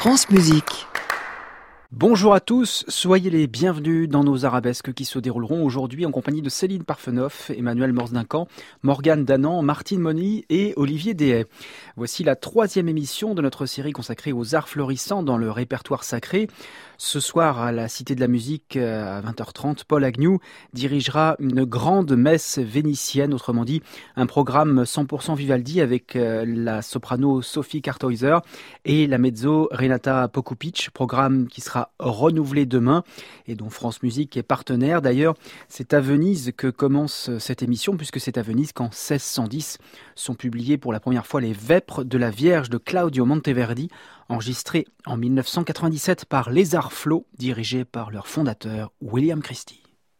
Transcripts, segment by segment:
France Musique. Bonjour à tous, soyez les bienvenus dans nos arabesques qui se dérouleront aujourd'hui en compagnie de Céline Parfenoff, Emmanuel Morse-Duncan, Morgane Danan, Martine Mony et Olivier Dehaye. Voici la 3e émission de notre série consacrée aux arts florissants dans le répertoire sacré. Ce soir, à la Cité de la Musique, à 20h30, Paul Agnew dirigera une grande messe vénitienne, autrement dit, un programme 100% Vivaldi avec la soprano Sophie Karthäuser et la mezzo Renata Pokupic, programme qui sera renouvelé demain et dont France Musique est partenaire. D'ailleurs, c'est à Venise que commence cette émission, puisque c'est à Venise qu'en 1610 sont publiés pour la première fois les Vêpres de la Vierge de Claudio Monteverdi, enregistrés en 1997 par Les Arts Flo, dirigés par leur fondateur William Christie.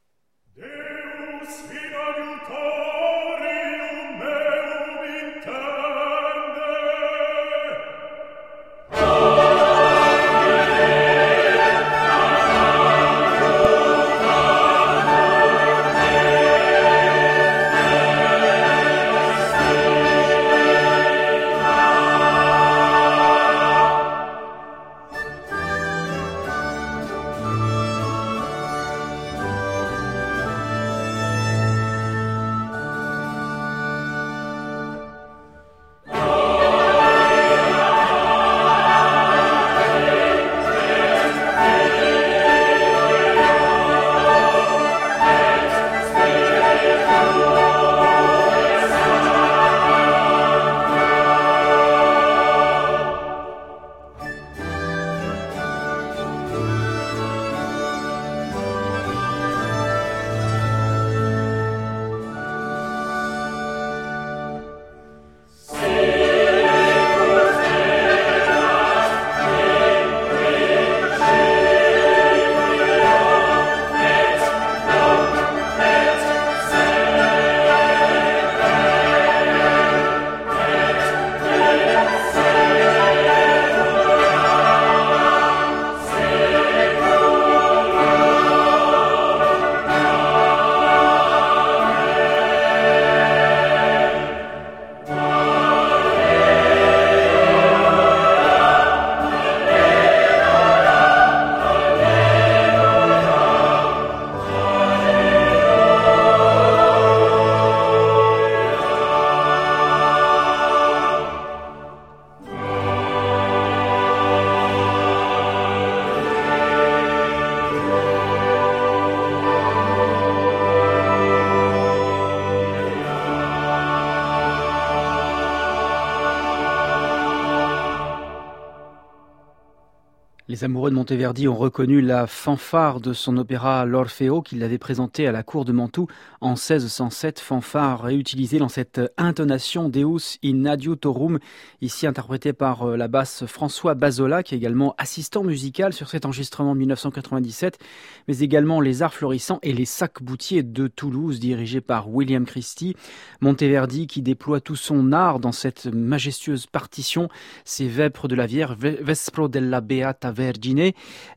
Les amoureux de Monteverdi ont reconnu la fanfare de son opéra L'Orfeo qu'il avait présenté à la cour de Mantoue en 1607, fanfare réutilisée dans cette intonation Deus in adiutorum, ici interprétée par la basse François Bazola, qui est également assistant musical sur cet enregistrement 1997, mais également les Arts Florissants et les Sacs-Boutiers de Toulouse, dirigés par William Christie. Monteverdi qui déploie tout son art dans cette majestueuse partition, ces Vêpres de la Vierge, Vespro della Beata Vergine,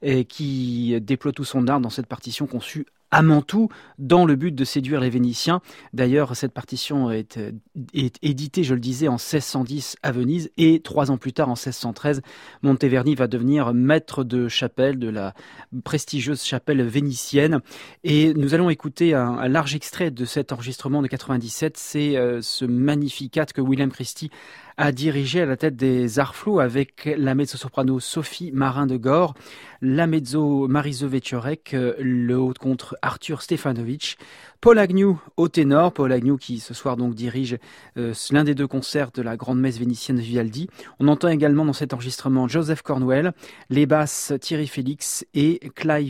qui déploie tout son art dans cette partition conçue à Mantoue, dans le but de séduire les Vénitiens. D'ailleurs, cette partition est éditée, je le disais, en 1610 à Venise, et 3 ans plus tard, en 1613, Monteverdi va devenir maître de chapelle de la prestigieuse chapelle vénitienne. Et nous allons écouter un large extrait de cet enregistrement de 97. C'est ce Magnificat que William Christie a dirigé à la tête des Arts Flo avec la mezzo-soprano Sophie Marin de Gore, la mezzo Marise Večorek, le haut contre Arthur Stefanovic, Paul Agnew au ténor, Paul Agnew qui ce soir donc dirige l'un des 2 concerts de la grande messe vénitienne de Vivaldi. On entend également dans cet enregistrement Joseph Cornwell, les basses Thierry Félix et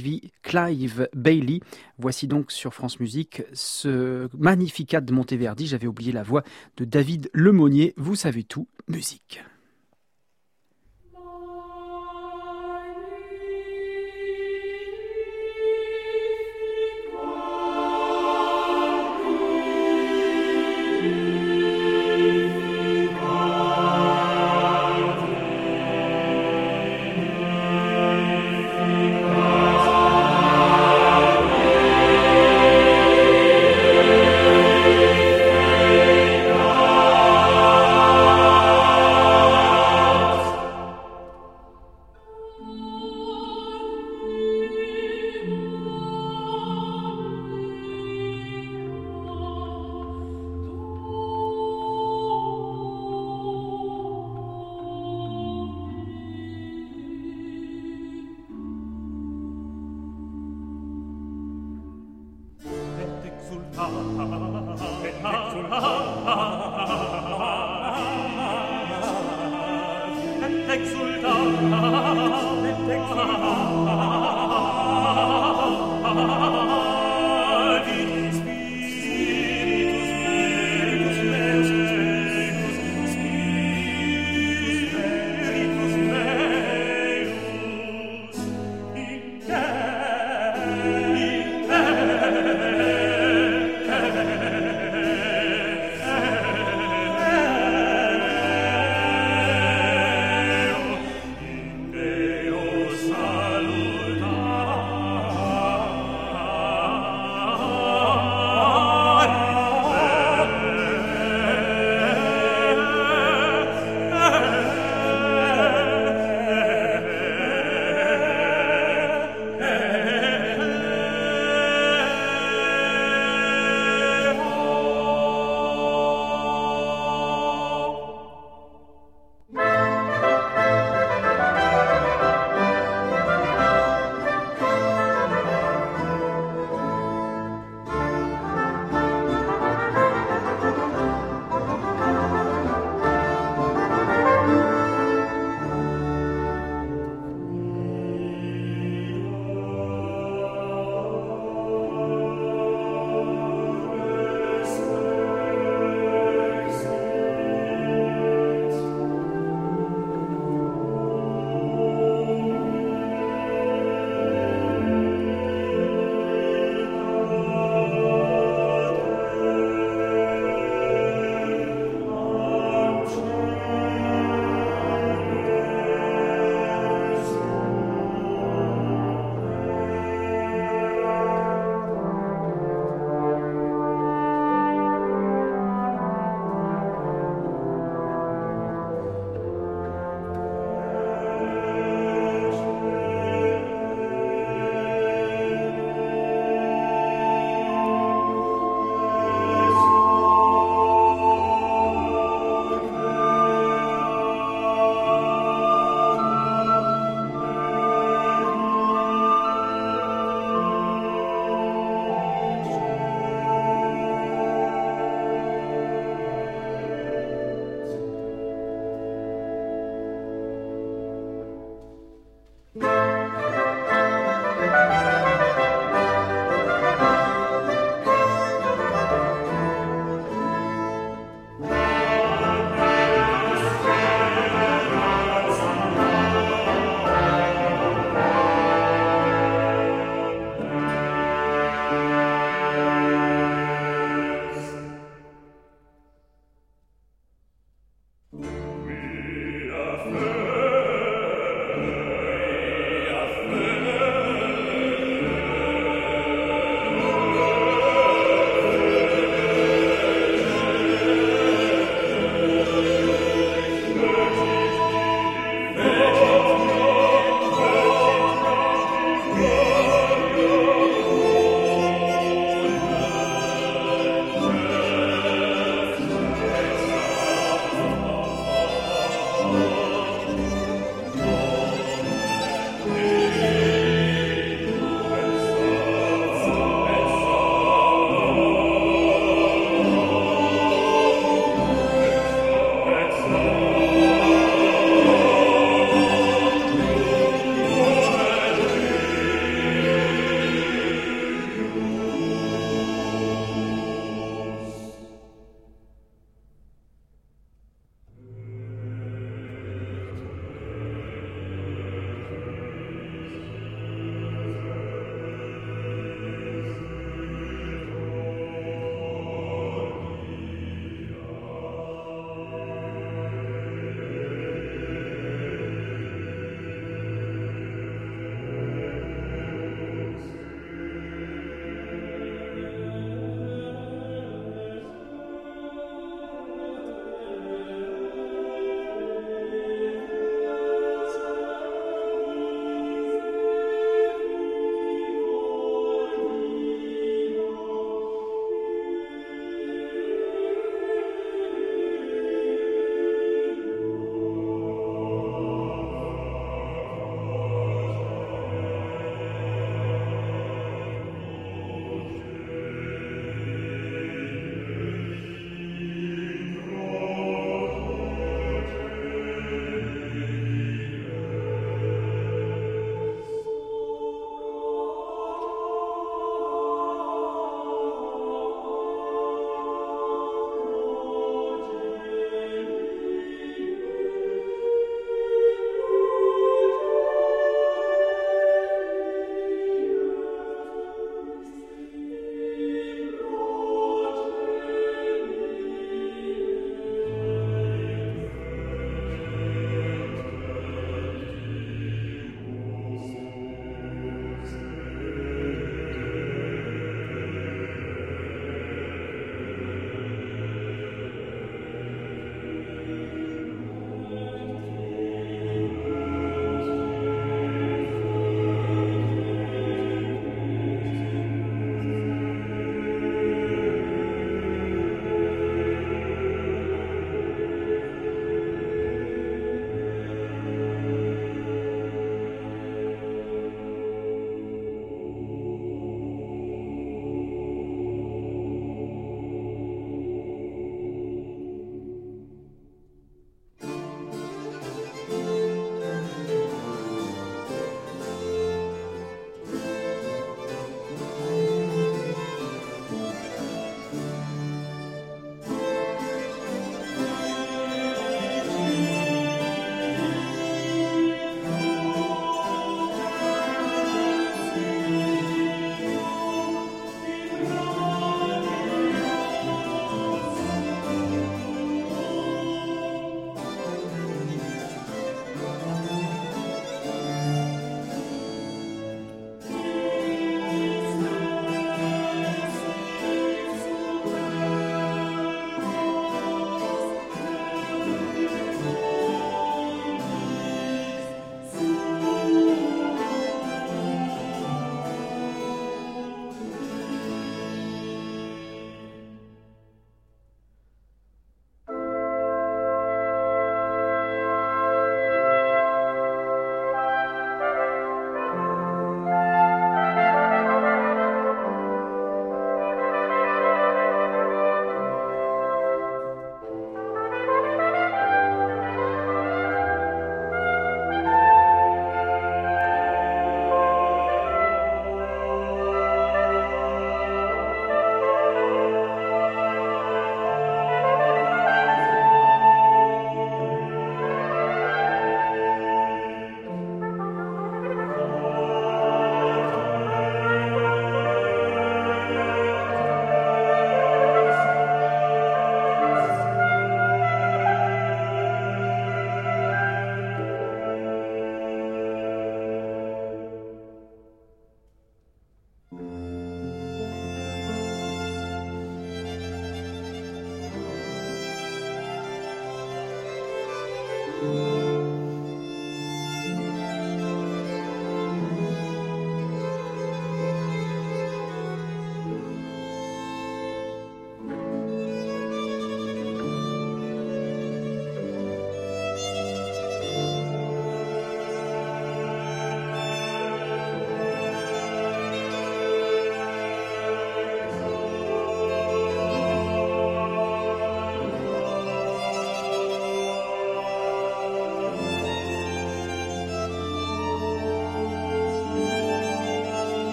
Clive Bailey. Voici donc sur France Musique ce Magnificat de Monteverdi. J'avais oublié la voix de David Lemonnier. Vous savez tout, musique.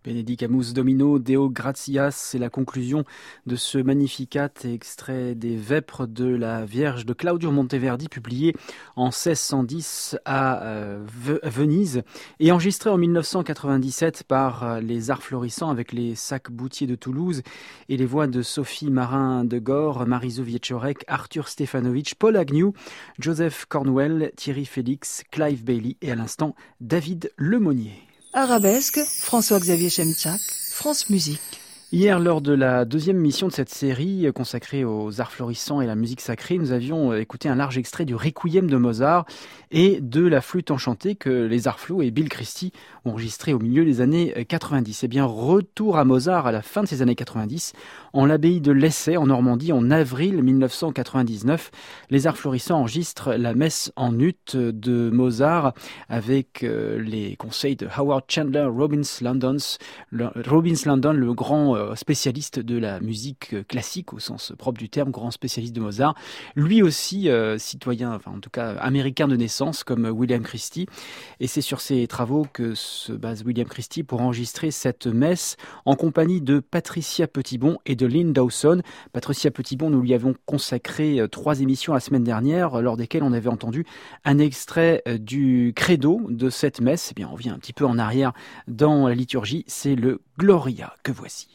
Benedicamus Domino, Deo gratias, c'est la conclusion de ce Magnificat, extrait des Vêpres de la Vierge de Claudio Monteverdi, publié en 1610 à Venise et enregistré en 1997 par les Arts Florissants avec les Sacs-Boutier de Toulouse et les voix de Sophie Marin de Gore, Marizu Wieczorek, Arthur Stefanovic, Paul Agnew, Joseph Cornwell, Thierry Félix, Clive Bailey et à l'instant David Lemonnier. Arabesque, François-Xavier Chemchak, France Musique. Hier, lors de la deuxième mission de cette série consacrée aux arts florissants et la musique sacrée, nous avions écouté un large extrait du Requiem de Mozart et de la flûte enchantée que les Arts Flo et Bill Christie ont enregistré au milieu des années 90. Eh bien, retour à Mozart à la fin de ces années 90, en l'abbaye de Lessay, en Normandie, en avril 1999. Les Arts Florissants enregistrent la messe en ut de Mozart avec les conseils de Howard Chandler Robbins Landon, le grand spécialiste de la musique classique au sens propre du terme, grand spécialiste de Mozart, lui aussi citoyen, enfin en tout cas américain de naissance comme William Christie, et c'est sur ses travaux que se base William Christie pour enregistrer cette messe en compagnie de Patricia Petitbon et de Lynn Dawson. Patricia Petitbon, nous lui avons consacré 3 émissions la semaine dernière, lors desquelles on avait entendu un extrait du credo de cette messe. Eh bien, on revient un petit peu en arrière dans la liturgie, c'est le Gloria que voici.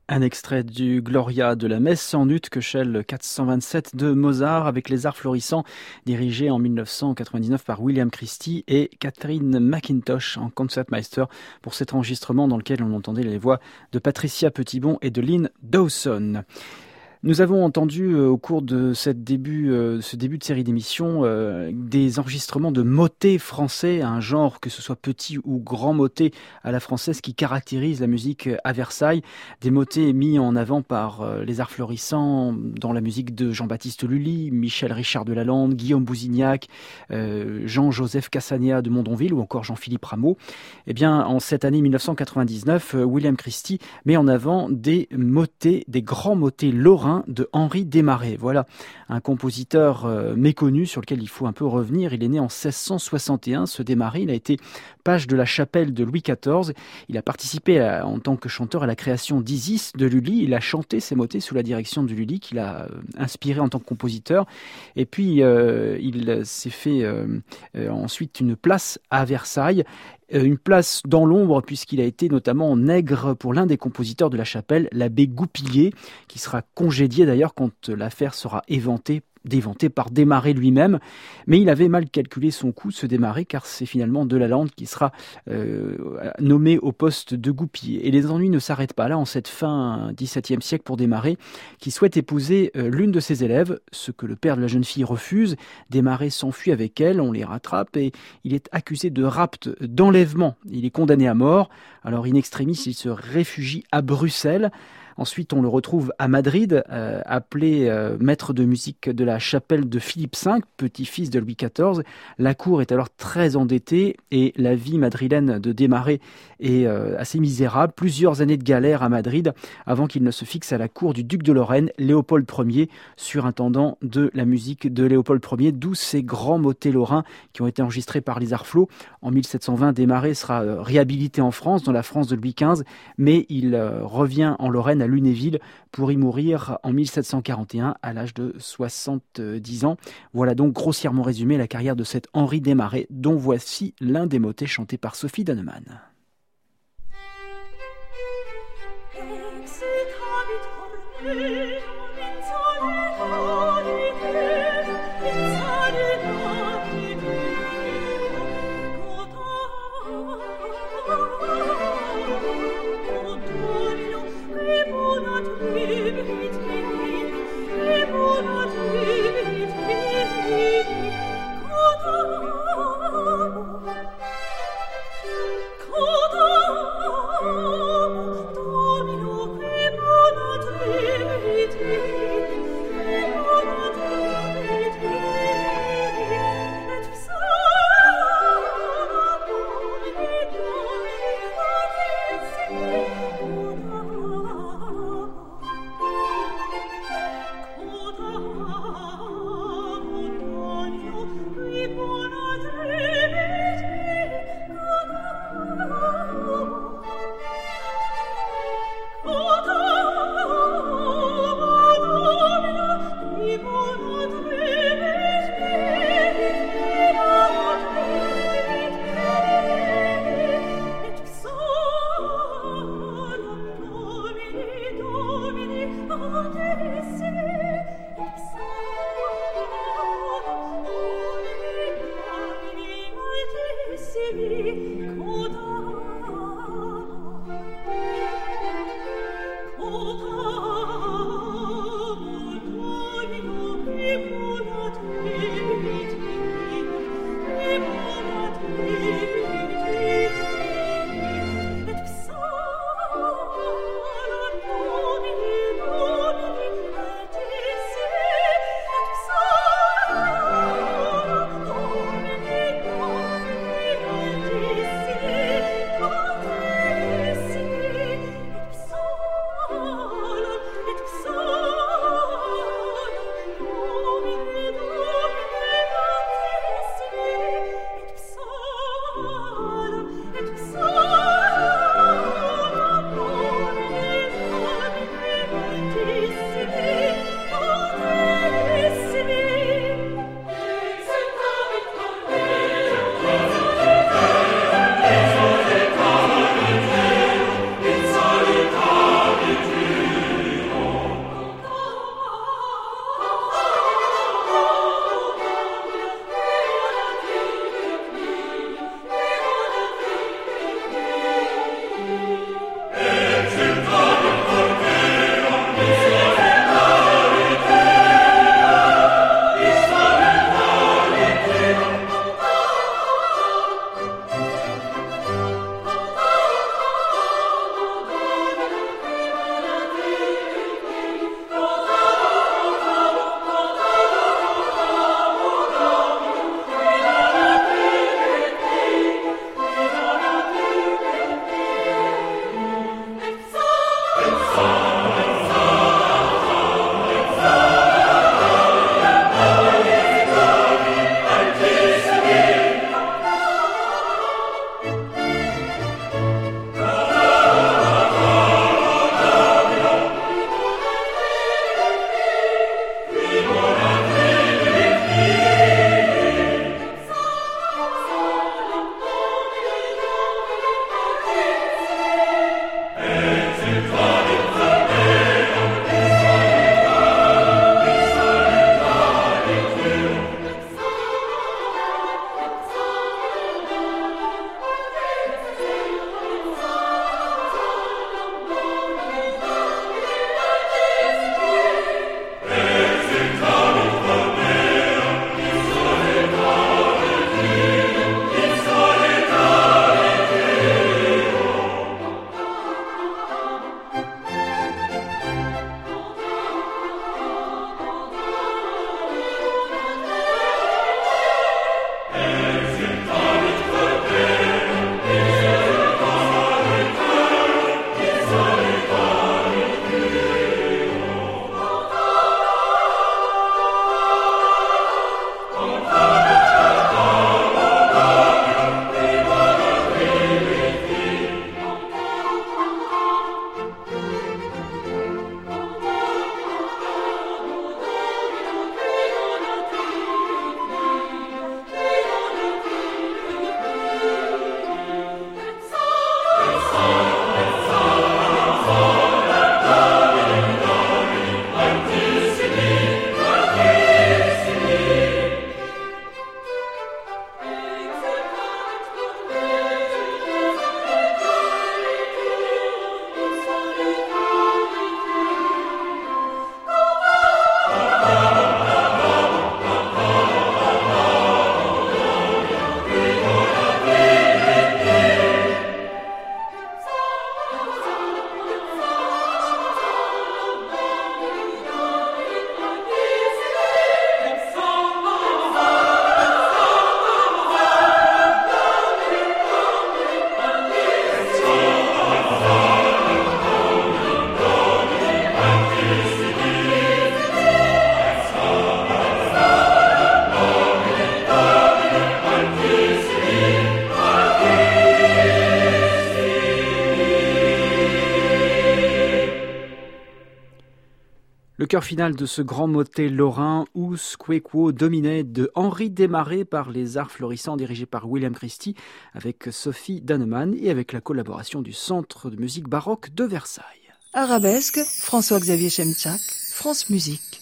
Un extrait du Gloria de la messe en ut Köchel 427 de Mozart avec les arts florissants dirigés en 1999 par William Christie et Catherine McIntosh en concertmeister pour cet enregistrement dans lequel on entendait les voix de Patricia Petitbon et de Lynn Dawson. Nous avons entendu au cours de ce début de série d'émissions des enregistrements de motets français, un genre que ce soit petit ou grand motet à la française qui caractérise la musique à Versailles. Des motets mis en avant par les arts florissants dans la musique de Jean-Baptiste Lully, Michel Richard de Lalande, Guillaume Bousignac, Jean-Joseph Cassagna de Mondonville ou encore Jean-Philippe Rameau. Eh bien, en cette année 1999, William Christie met en avant des motets, des grands motets lorrains de Henri Desmarets. Voilà un compositeur méconnu sur lequel il faut un peu revenir. Il est né en 1661, ce Desmarets. Il a été page de la chapelle de Louis XIV. Il a participé en tant que chanteur à la création d'Isis de Lully. Il a chanté ces motets sous la direction de Lully qu'il a inspiré en tant que compositeur. Et puis il s'est fait ensuite une place à Versailles. Une place dans l'ombre puisqu'il a été notamment nègre pour l'un des compositeurs de la chapelle, l'abbé Goupillier, qui sera congédié d'ailleurs quand l'affaire sera éventée par Desmarets lui-même, mais il avait mal calculé son coup, ce Desmarets, car c'est finalement de Lalande qui sera nommé au poste de Goupillier. Et les ennuis ne s'arrêtent pas là, en cette fin XVIIe siècle pour Desmarets, qui souhaite épouser l'une de ses élèves, ce que le père de la jeune fille refuse. Desmarets s'enfuit avec elle, on les rattrape, et il est accusé de rapt, d'enlèvement. Il est condamné à mort, alors in extremis, il se réfugie à Bruxelles. Ensuite, on le retrouve à Madrid, appelé maître de musique de la chapelle de Philippe V, petit-fils de Louis XIV. La cour est alors très endettée et la vie madrilène de Desmarets est assez misérable. Plusieurs années de galère à Madrid avant qu'il ne se fixe à la cour du duc de Lorraine, Léopold Ier, surintendant de la musique de Léopold Ier, d'où ces grands motets lorrains qui ont été enregistrés par les Arflots. En 1720, Desmarets sera réhabilité en France, dans la France de Louis XV, mais il revient en Lorraine à Lunéville pour y mourir en 1741 à l'âge de 70 ans. Voilà donc grossièrement résumé la carrière de cet Henri Desmarets, dont voici l'un des motets chantés par Sophie Dannemann. chœur final de ce grand motet lorrain, Us Que Quo Domine de Henri Desmarais par les Arts Florissants dirigé par William Christie avec Sophie Dannemann et avec la collaboration du Centre de musique baroque de Versailles. Arabesque, François-Xavier Chemchak, France Musique.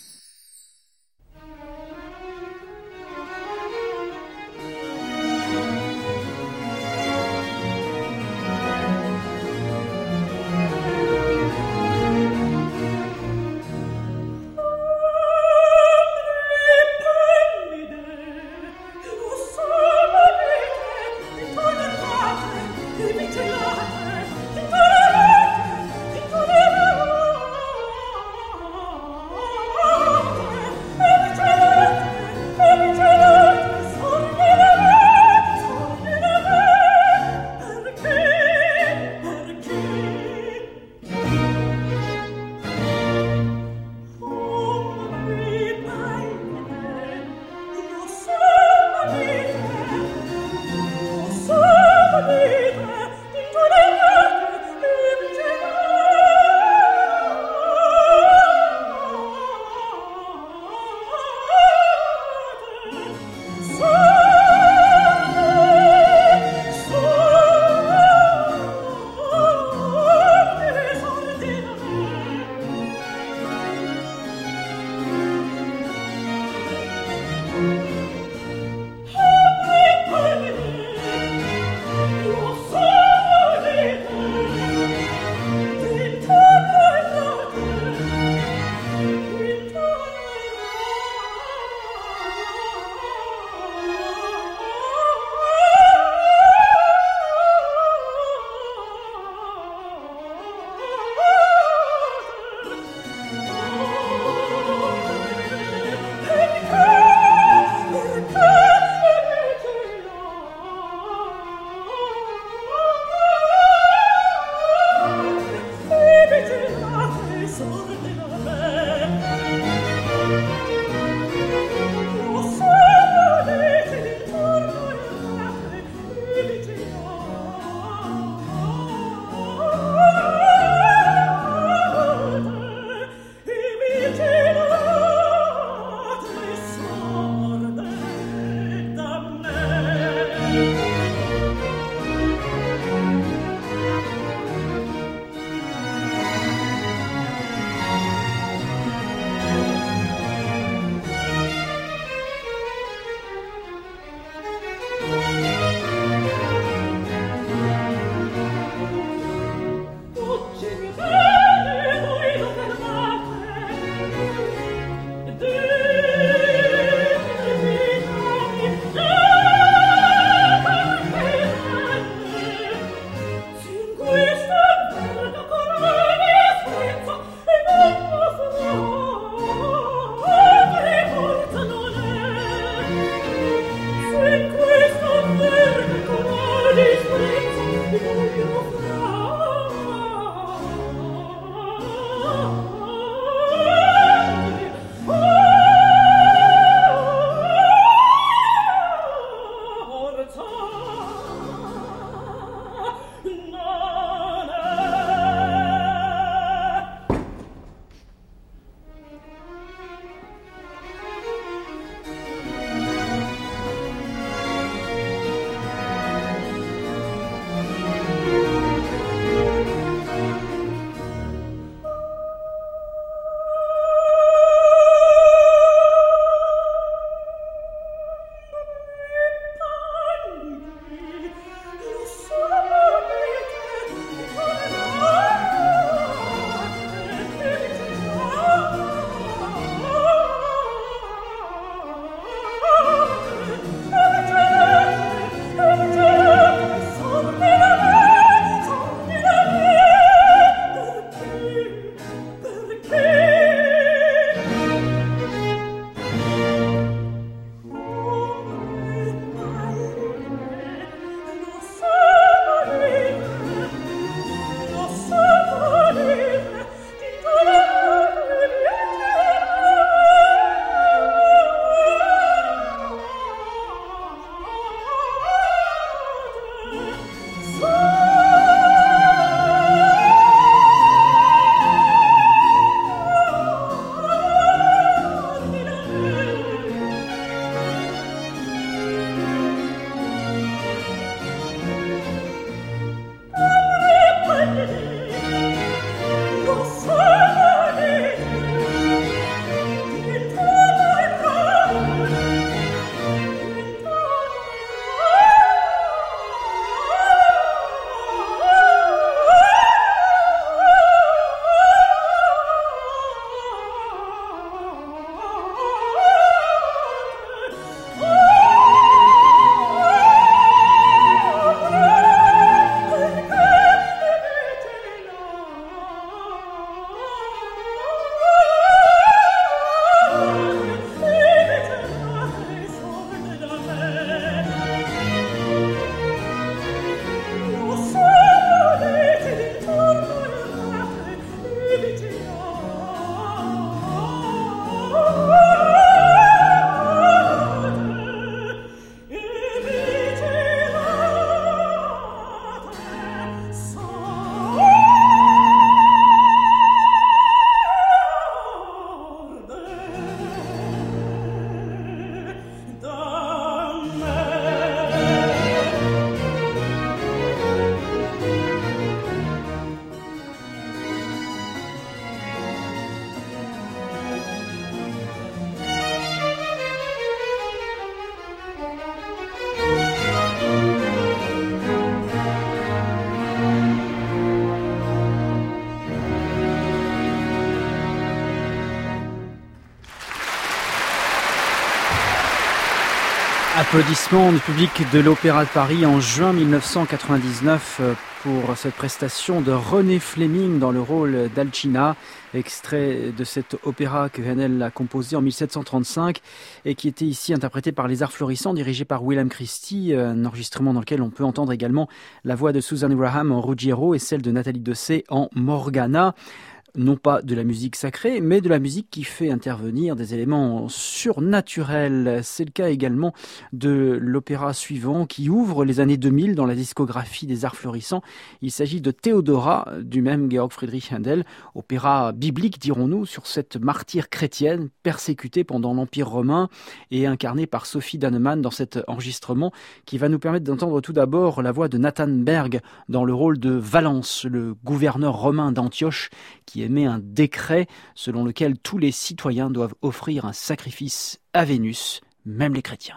Applaudissements du public de l'Opéra de Paris en juin 1999 pour cette prestation de René Fleming dans le rôle d'Alcina, extrait de cet opéra que Handel a composé en 1735 et qui était ici interprété par les Arts Florissants, dirigé par William Christie, un enregistrement dans lequel on peut entendre également la voix de Susan Graham en Ruggiero et celle de Nathalie Dessay en Morgana. Non pas de la musique sacrée, mais de la musique qui fait intervenir des éléments surnaturels. C'est le cas également de l'opéra suivant qui ouvre les années 2000 dans la discographie des Arts Florissants. Il s'agit de Théodora, du même Georg Friedrich Händel, opéra biblique, dirons-nous, sur cette martyre chrétienne persécutée pendant l'Empire romain et incarnée par Sophie Dannemann dans cet enregistrement qui va nous permettre d'entendre tout d'abord la voix de Nathan Berg dans le rôle de Valence, le gouverneur romain d'Antioche, qui émet un décret selon lequel tous les citoyens doivent offrir un sacrifice à Vénus, même les chrétiens.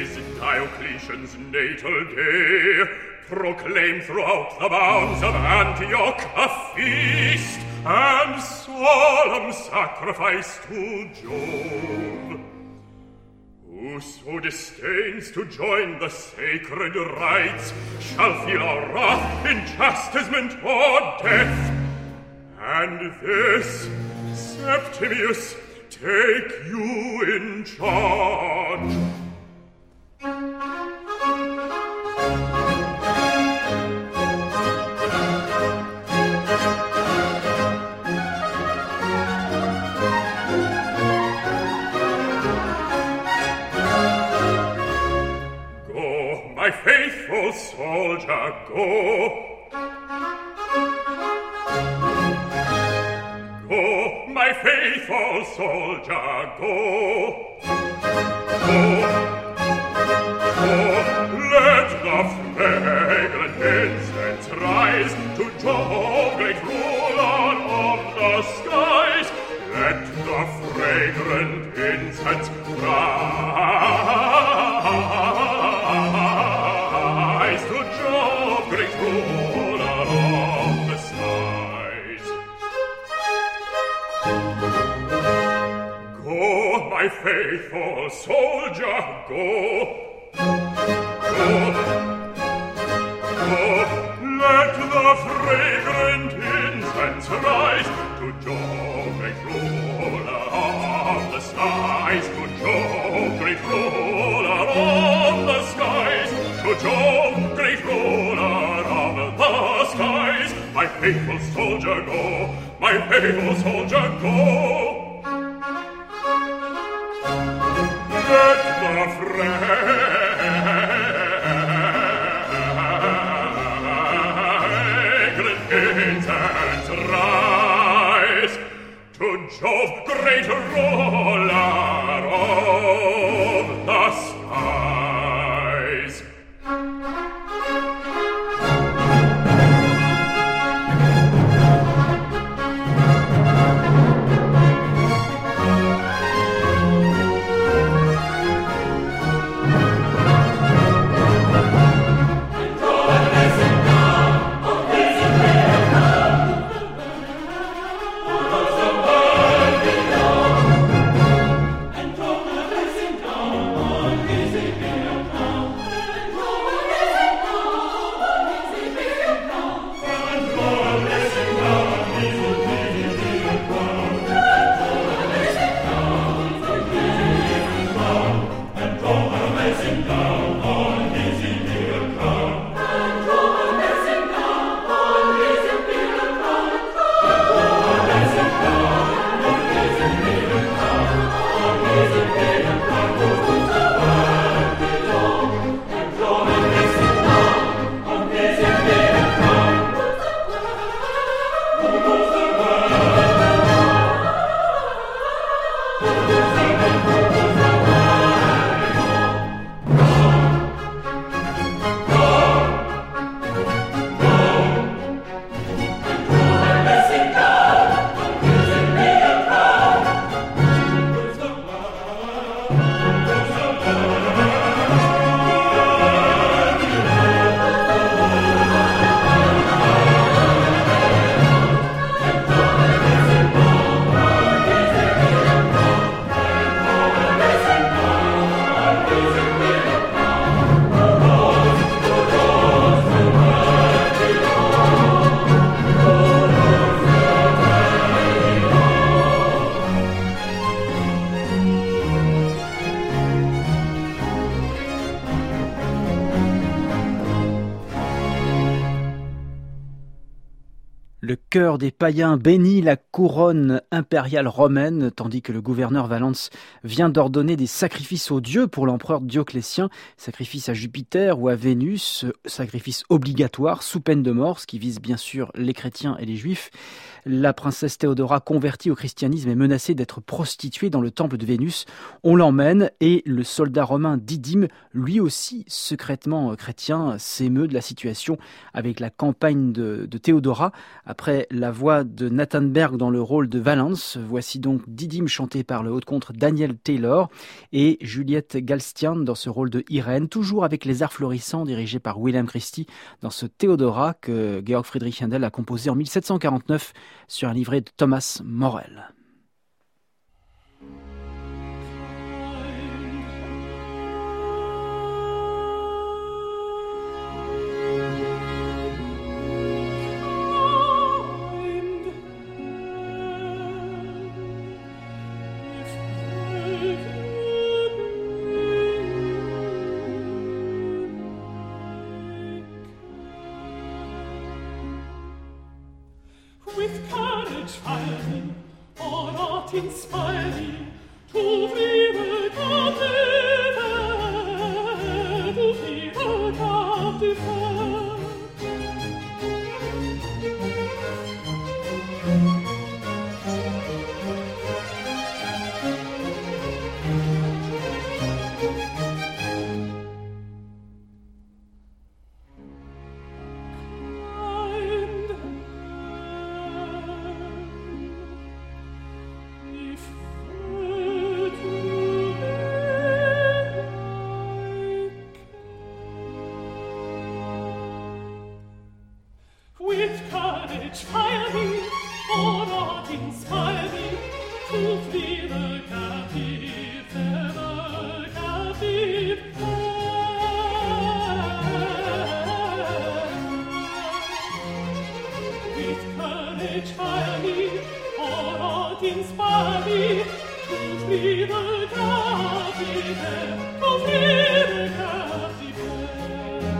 Diocletian's natal day, proclaim throughout the bounds of Antioch a feast and solemn sacrifice to Jove. Whoso disdains to join the sacred rites shall feel our wrath in chastisement or death. And this, Septimius, take you in charge. My faithful soldier, go. Go, my faithful soldier, go. Go, go, let the fragrant incense rise to Jove, great ruler of the skies. Let the fragrant incense rise to Jove, great ruler of the skies. Go, my faithful soldier, go. Go, go, let the fragrant incense rise to Jove, great ruler of the skies. To Jove, great ruler of the skies. To Jove, great ruler of the skies. My faithful soldier, go. My faithful soldier, go. Let the fragrant incense rise to Jove, great ruler of the skies. Le chœur des païens bénit la couronne impériale romaine, tandis que le gouverneur Valence vient d'ordonner des sacrifices aux dieux pour l'empereur Dioclétien, sacrifices à Jupiter ou à Vénus, sacrifices obligatoires sous peine de mort, ce qui vise bien sûr les chrétiens et les juifs. La princesse Théodora, convertie au christianisme, est menacée d'être prostituée dans le temple de Vénus. On l'emmène et le soldat romain Didyme, lui aussi secrètement chrétien, s'émeut de la situation avec la campagne de Théodora. Après la voix de Nathan Berg dans le rôle de Valence, voici donc Didyme chanté par le haut-de-contre Daniel Taylor et Juliette Galstian dans ce rôle de Irène, toujours avec les arts florissants dirigés par William Christie dans ce Théodora que Georg Friedrich Händel a composé en 1749 sur un livret de Thomas Morel. With courage fighting, or not inspiring, to flee the captive air, to flee the captive air. With courage firing, or not inspiring, to flee the captive air, the captive air. With courage firing, or not inspiring, to flee the captive air, to flee the captive air.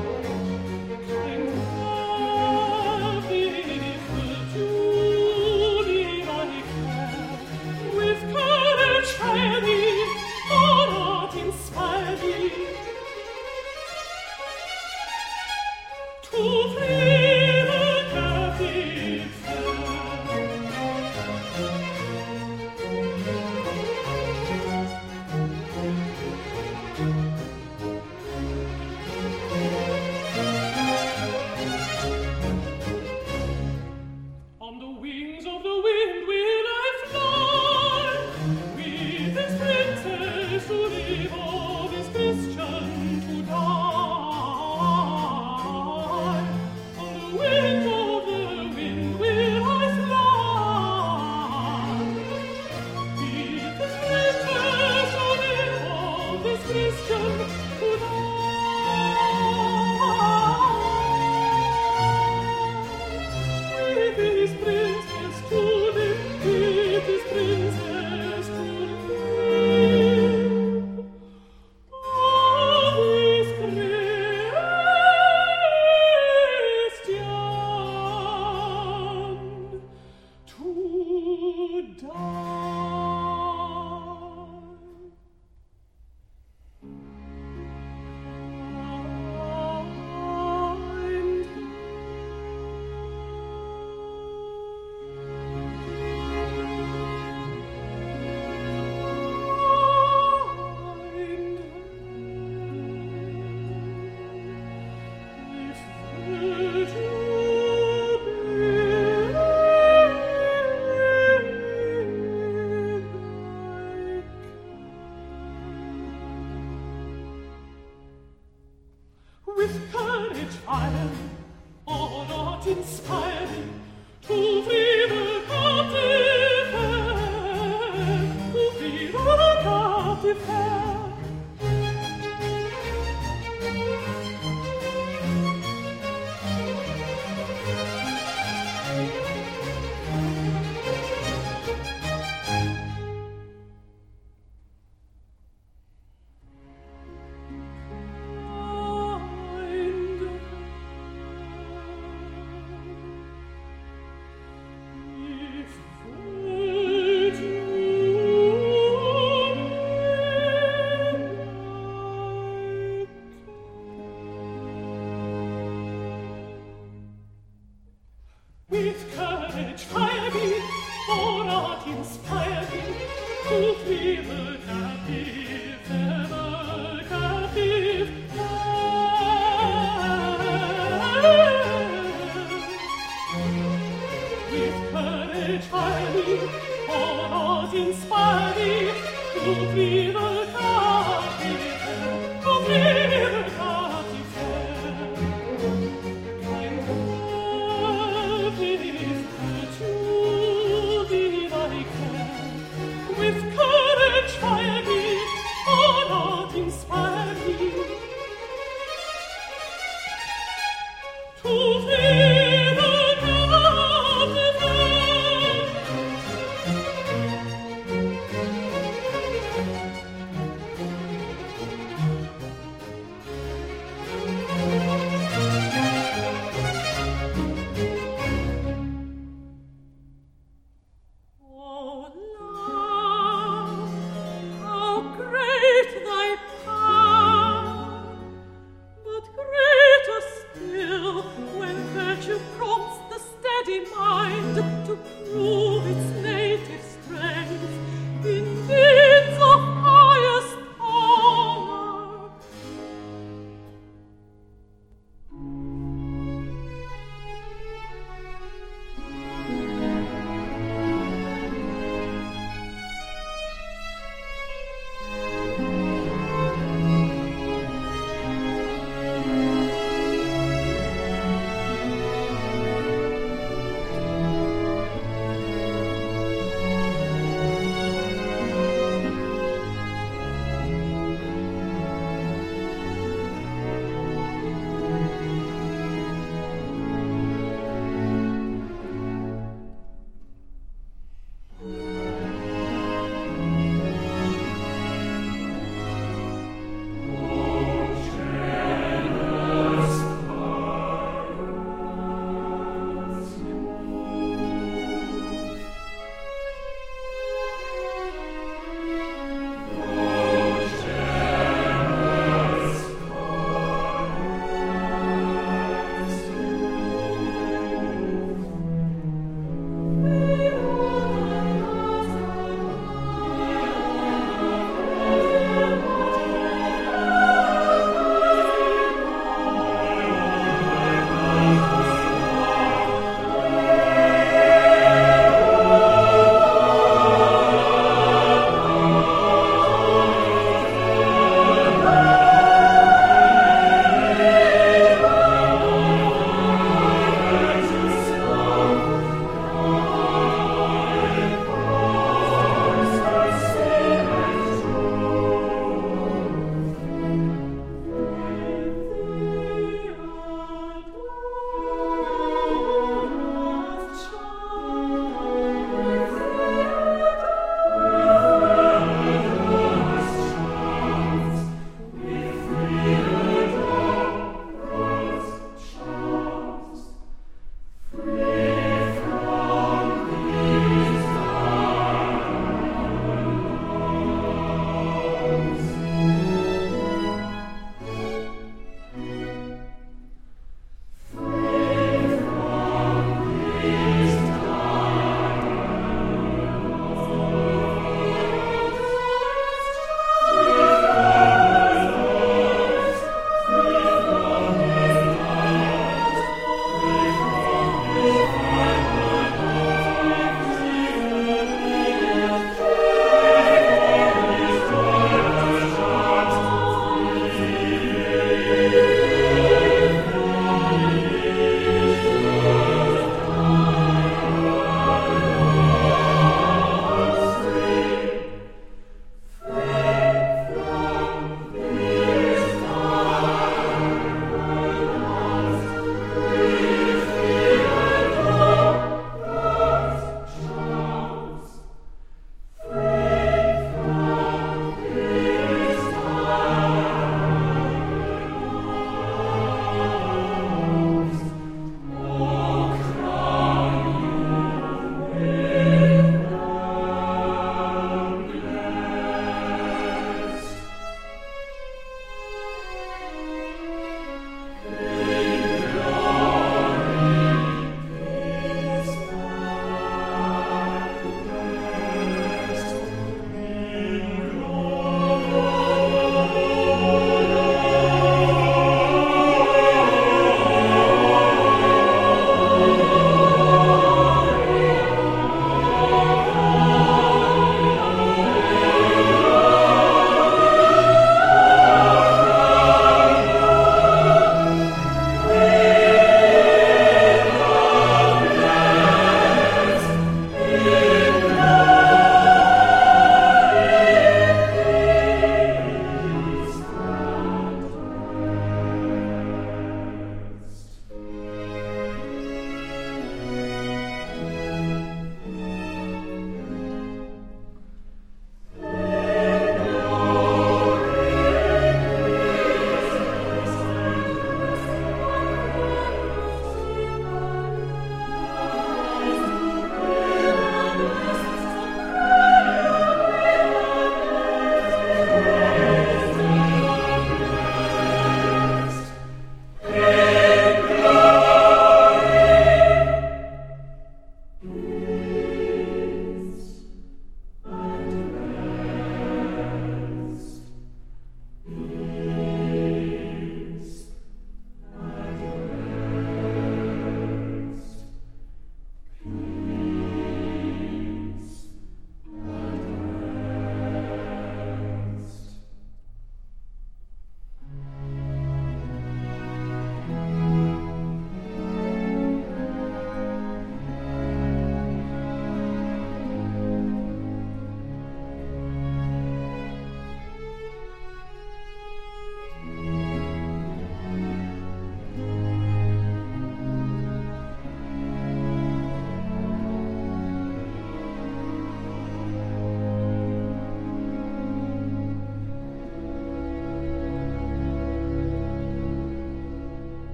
With courage firing, or not inspiring, to flee the captive air, to flee the captive air.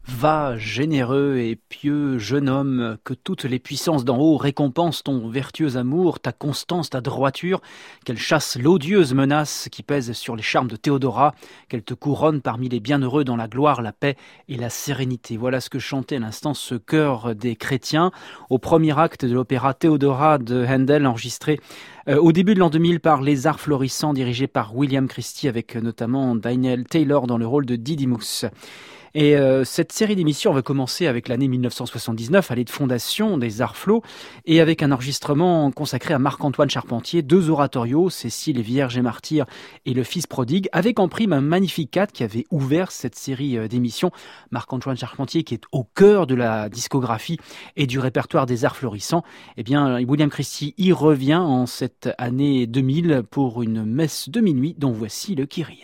Va, généreux et pieux jeune homme, que toutes les puissances d'en haut récompensent ton vertueux amour, ta constance, ta droiture, qu'elle chasse l'odieuse menace qui pèse sur les charmes de Théodora, qu'elle te couronne parmi les bienheureux dans la gloire, la paix et la sérénité. Voilà ce que chantait à l'instant ce chœur des chrétiens au premier acte de l'opéra Théodora de Handel, enregistré au début de l'an 2000 par Les Arts Florissants, dirigé par William Christie, avec notamment Daniel Taylor dans le rôle de Didymus. Et cette série d'émissions va commencer avec l'année 1979, année de fondation des Arts Flo, et avec un enregistrement consacré à Marc-Antoine Charpentier, 2 oratorios, Cécile, Vierge et Martyr et Le Fils prodigue, avec en prime un Magnificat qui avait ouvert cette série d'émissions. Marc-Antoine Charpentier qui est au cœur de la discographie et du répertoire des Arts florissants. Eh bien, William Christie y revient en cette année 2000 pour une messe de minuit dont voici le Kyrie.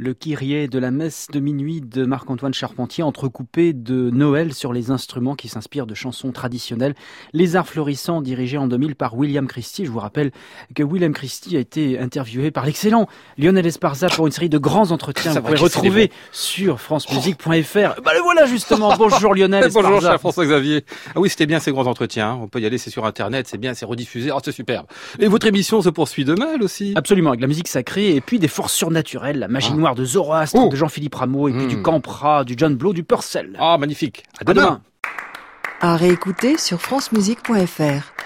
le Kyrie de la messe de minuit de Marc-Antoine Charpentier, entrecoupé de Noël sur les instruments qui s'inspirent de chansons traditionnelles. Les Arts Florissants, dirigés en 2000 par William Christie. Je vous rappelle que William Christie a été interviewé par l'excellent Lionel Esparza pour une série de grands entretiens. Vous pouvez retrouver sur francemusique.fr. Le voilà justement. Bonjour Lionel Esparza. Bonjour cher François-Xavier. Ah oui, c'était bien ces grands entretiens. On peut y aller, c'est sur Internet, c'est bien, c'est rediffusé. Oh, c'est superbe. Et votre émission se poursuit demain, elle aussi. Absolument, avec la musique sacrée et puis des forces surnaturelles, la magie noire de Zoroastre, de Jean-Philippe Rameau, et puis du Campra, du John Blow, du Purcell. Ah, magnifique. À demain. À réécouter sur francemusique.fr.